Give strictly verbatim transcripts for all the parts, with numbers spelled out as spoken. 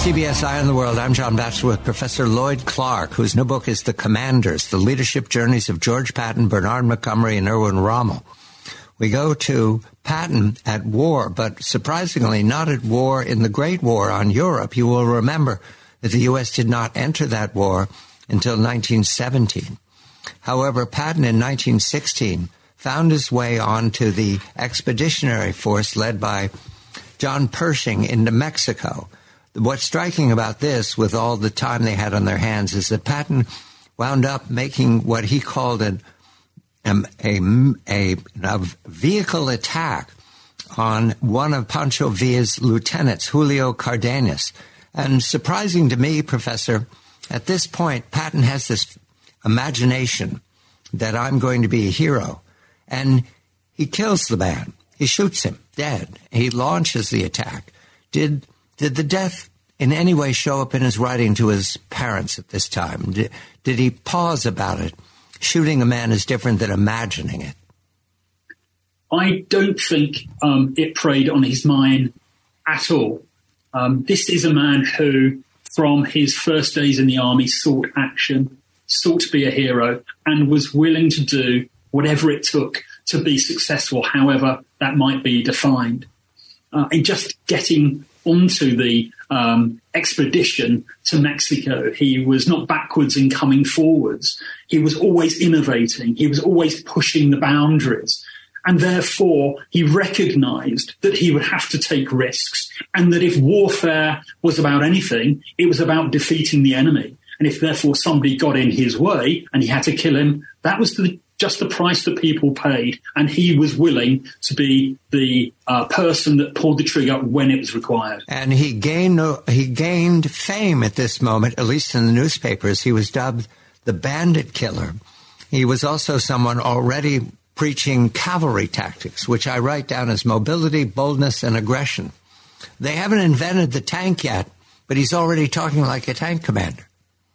C B S Eye on the World. I'm John Batchelor with Professor Lloyd Clark, whose new book is The Commanders, The Leadership Journeys of George Patton, Bernard Montgomery, and Erwin Rommel. We go to Patton at war, but surprisingly not at war in the Great War on Europe. You will remember that the U S did not enter that war until nineteen seventeen. However, Patton in nineteen sixteen found his way onto the expeditionary force led by John Pershing into Mexico. What's striking about this, with all the time they had on their hands, is that Patton wound up making what he called an, um, a, a, a vehicle attack on one of Pancho Villa's lieutenants, Julio Cardenas. And surprising to me, Professor, at this point, Patton has this imagination that I'm going to be a hero. And he kills the man. He shoots him dead. He launches the attack. Did did the death in any way show up in his writing to his parents at this time? Did, did he pause about it? Shooting a man is different than imagining it. I don't think um, it preyed on his mind at all. Um, this is a man who, from his first days in the army, sought action, sought to be a hero, and was willing to do whatever it took to be successful, however that might be defined. Uh, and just getting onto the um, expedition to Mexico, he was not backwards in coming forwards. He was always innovating. He was always pushing the boundaries. And therefore, he recognized that he would have to take risks, and that if warfare was about anything, it was about defeating the enemy. And if therefore somebody got in his way and he had to kill him, that was the just the price that people paid, and he was willing to be the uh, person that pulled the trigger when it was required. And he gained he gained fame at this moment, at least in the newspapers. He was dubbed the Bandit Killer. He was also someone already preaching cavalry tactics, which I write down as mobility, boldness, and aggression. They haven't invented the tank yet, but he's already talking like a tank commander.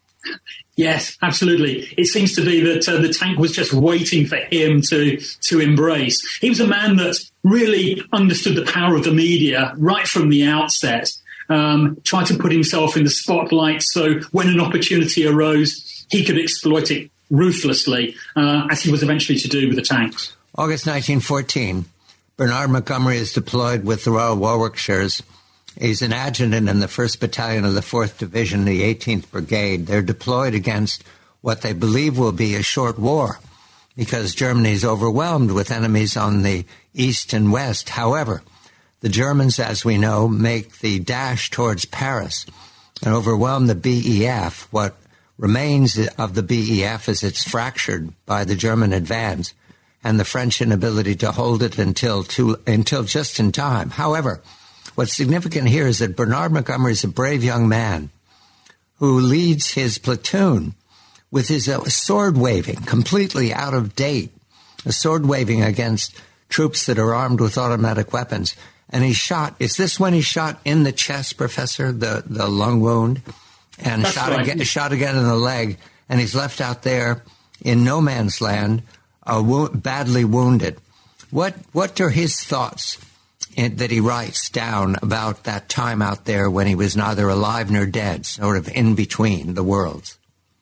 Yes, absolutely. It seems to be that uh, the tank was just waiting for him to to embrace. He was a man that really understood the power of the media right from the outset, um, tried to put himself in the spotlight so when an opportunity arose, he could exploit it ruthlessly, uh, as he was eventually to do with the tanks. August nineteen fourteen, Bernard Montgomery is deployed with the Royal Warwickshires. He's an adjutant in the first Battalion of the fourth Division, the eighteenth Brigade. They're deployed against what they believe will be a short war because Germany is overwhelmed with enemies on the east and west. However, the Germans, as we know, make the dash towards Paris and overwhelm the B E F. What remains of the B E F is it's fractured by the German advance and the French inability to hold it until, too, until just in time. However, what's significant here is that Bernard Montgomery is a brave young man who leads his platoon with his uh, sword waving, completely out of date, a sword waving against troops that are armed with automatic weapons. And he shot, is this when he shot in the chest, Professor, the, the lung wound, and That's shot, right. again, shot again in the leg, and he's left out there in no man's land, uh, wo- badly wounded. What, what are his thoughts that he writes down about that time out there when he was neither alive nor dead, sort of in between the worlds?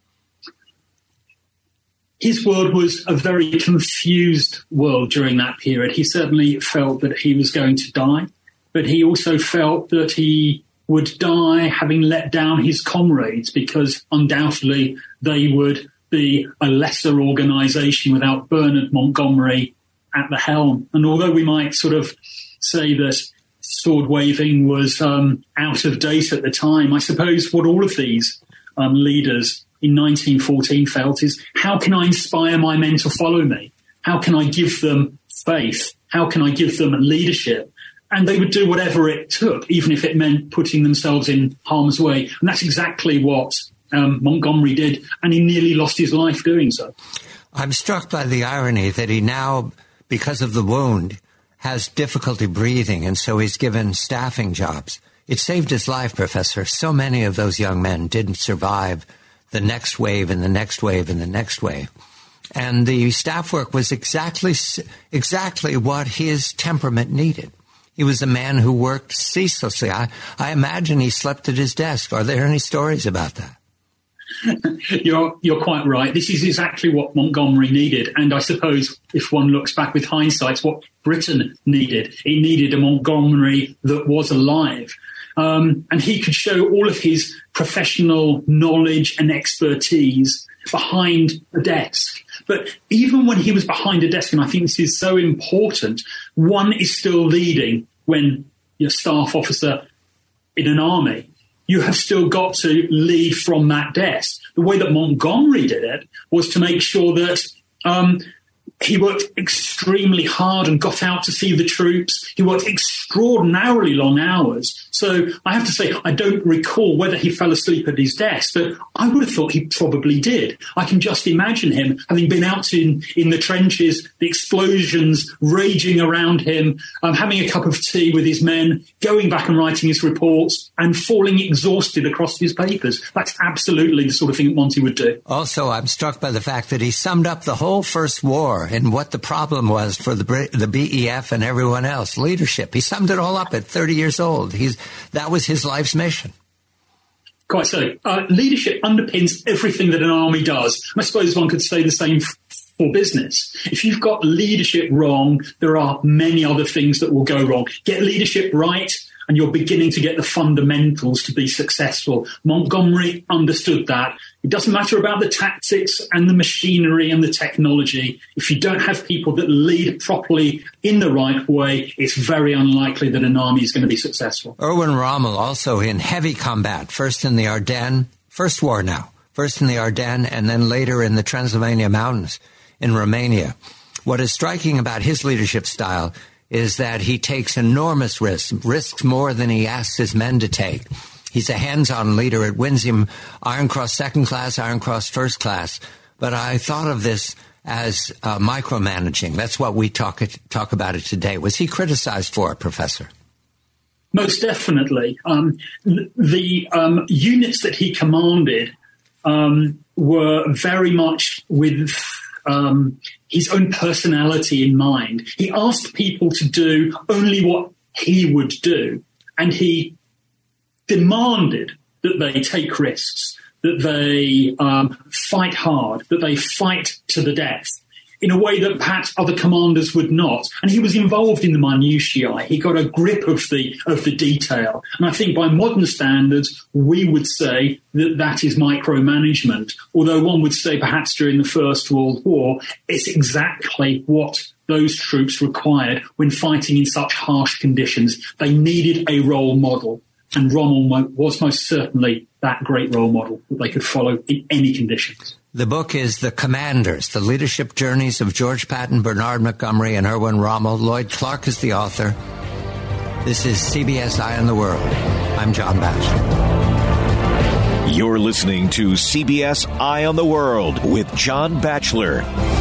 His world was a very confused world during that period. He certainly felt that he was going to die, but he also felt that he would die having let down his comrades, because undoubtedly they would be a lesser organization without Bernard Montgomery at the helm. And although we might sort of say that sword waving was um, out of date at the time, I suppose what all of these um, leaders in nineteen fourteen felt is, how can I inspire my men to follow me? How can I give them faith? How can I give them leadership? And they would do whatever it took, even if it meant putting themselves in harm's way. And that's exactly what um, Montgomery did, and he nearly lost his life doing so. I'm struck by the irony that he now, because of the wound, has difficulty breathing, and so he's given staffing jobs. It saved his life, Professor. So many of those young men didn't survive the next wave and the next wave and the next wave. And the staff work was exactly exactly what his temperament needed. He was a man who worked ceaselessly. I, I imagine he slept at his desk. Are there any stories about that? You're you're quite right. This is exactly what Montgomery needed. And I suppose if one looks back with hindsight, it's what Britain needed. It needed a Montgomery that was alive. Um, and he could show all of his professional knowledge and expertise behind a desk. But even when he was behind a desk, and I think this is so important, one is still leading when you're a staff officer in an army. You have still got to lead from that desk. The way that Montgomery did it was to make sure that um, he worked extremely hard and got out to see the troops. He worked extraordinarily long hours. So I have to say, I don't recall whether he fell asleep at his desk, but I would have thought he probably did. I can just imagine him having been out in, in the trenches, the explosions raging around him, um, having a cup of tea with his men, going back and writing his reports and falling exhausted across his papers. That's absolutely the sort of thing that Monty would do. Also, I'm struck by the fact that he summed up the whole First War and what the problem was for the the B E F and everyone else, leadership. He summed it all up at thirty years old. He's that was his life's mission. Quite so. Uh, leadership underpins everything that an army does. I suppose one could say the same f- for business. If you've got leadership wrong, there are many other things that will go wrong. Get leadership right, and you're beginning to get the fundamentals to be successful. Montgomery understood that. It doesn't matter about the tactics and the machinery and the technology. If you don't have people that lead properly in the right way, it's very unlikely that an army is going to be successful. Erwin Rommel also in heavy combat, first in the Ardennes, first war now, first in the Ardennes and then later in the Transylvania Mountains in Romania. What is striking about his leadership style is that he takes enormous risks, risks more than he asks his men to take. He's a hands-on leader. It wins him Iron Cross second class, Iron Cross first class. But I thought of this as uh, micromanaging. That's what we talk it, talk about it today. Was he criticized for it, Professor? Most definitely. Um, the um, units that he commanded um, were very much with um, his own personality in mind. He asked people to do only what he would do, and he demanded that they take risks, that they um, fight hard, that they fight to the death in a way that perhaps other commanders would not. And he was involved in the minutiae. He got a grip of the of the detail. And I think by modern standards, we would say that that is micromanagement. Although one would say perhaps during the First World War, it's exactly what those troops required when fighting in such harsh conditions. They needed a role model. And Rommel was most certainly that great role model that they could follow in any conditions. The book is The Commanders, The Leadership Journeys of George Patton, Bernard Montgomery, and Erwin Rommel. Lloyd Clark is the author. This is C B S Eye on the World. I'm John Batchelor. You're listening to C B S Eye on the World with John Batchelor.